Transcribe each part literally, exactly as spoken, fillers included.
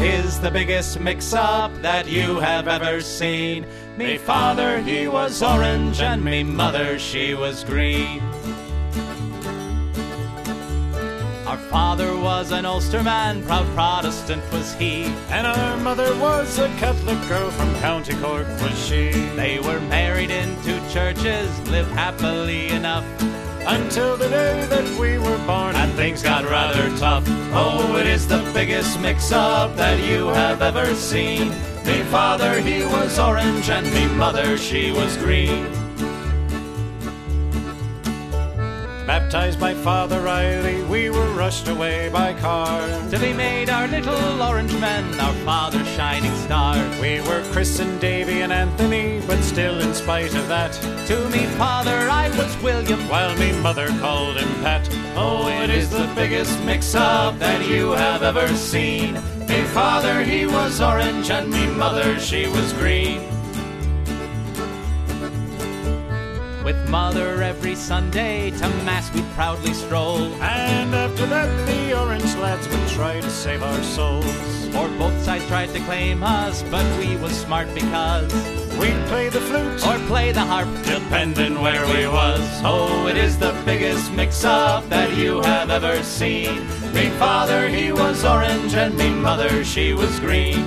is the biggest mix-up that you have ever seen. Me father, he was orange, and me mother, she was green. Our father was an Ulsterman, proud Protestant was he. And our mother was a Catholic girl, from County Cork was she. They were married in two churches, lived happily enough, until the day that we were born and things got rather tough. Oh, it is the biggest mix-up that you have ever seen. Me father, he was orange, and me mother, she was green. Baptized by Father Riley, we were rushed away by car, till he made our little orange men our father's shining stars. We were christened Davy and Anthony, but still in spite of that, to me father I was William, while me mother called him Pat. Oh, it is the biggest mix-up that you have ever seen. Me father, he was orange, and me mother, she was green. With mother every Sunday to mass we'd proudly stroll, and after that the orange lads would try to save our souls. For both sides tried to claim us, but we was smart because we'd play the flute or play the harp, depending where we was. Oh, it is the biggest mix-up that you have ever seen. Me father, he was orange, and me mother, she was green.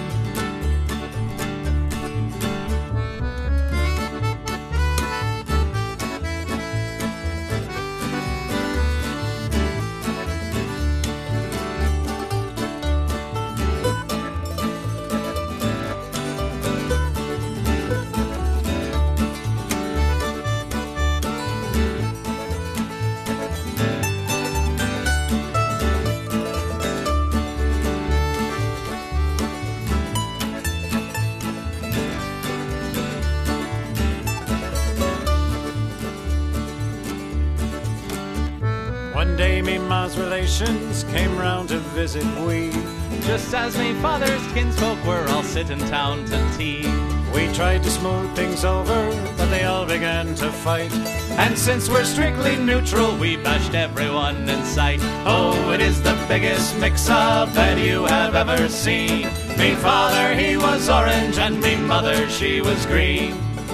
One day me ma's relations came round to visit we, just as me father's kinsfolk were all sitting down to tea. We tried to smooth things over, but they all began to fight, and since we're strictly neutral, we bashed everyone in sight. Oh, it is the biggest mix-up that you have ever seen. Me father, he was orange, and me mother, she was green.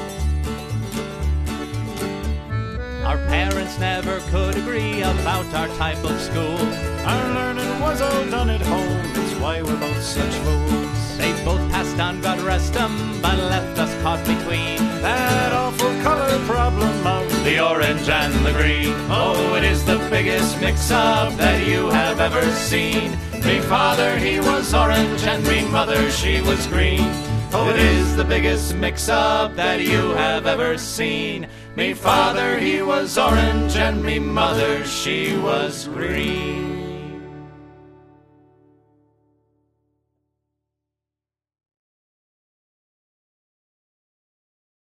Our parents never could agree about our type of school. Our learning was all done at home, that's why we're both such fools. They both passed on, God rest them, but left us caught between that awful colour problem of the orange and the green. Oh, it is the biggest mix-up that you have ever seen. Me father, he was orange, and me mother, she was green. Oh, it is the biggest mix-up that you have ever seen. Me father, he was orange, and me mother, she was green.